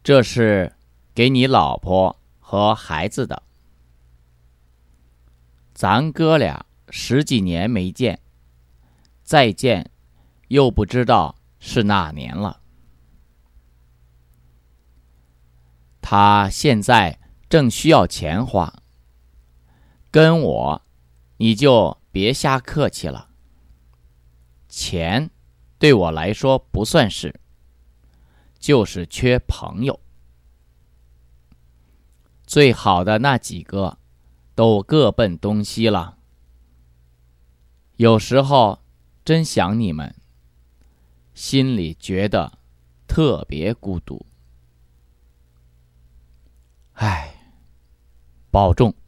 这是给你老婆和孩子的。咱哥俩10几年没见，再见又不知道是哪年了。他现在正需要钱花，跟我你就别瞎客气了。钱对我来说不算事，就是缺朋友。最好的那几个都各奔东西了，有时候真想你们，心里觉得特别孤独。唉，保重。